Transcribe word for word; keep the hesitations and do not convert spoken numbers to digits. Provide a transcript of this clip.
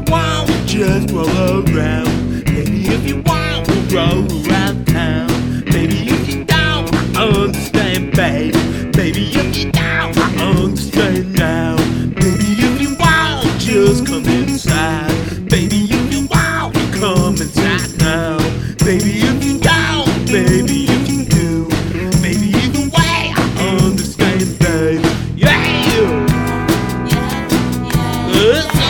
want, just roll around. Maybe if you want, we'll roll around town. Maybe if you don't, I understand, babe. Maybe if you don't, I understand now. Maybe if you want, just come inside. Baby, if you want, you come inside now. Baby, if you don't, baby, if you do. Maybe either way, I understand, babe. Yeah! Uh,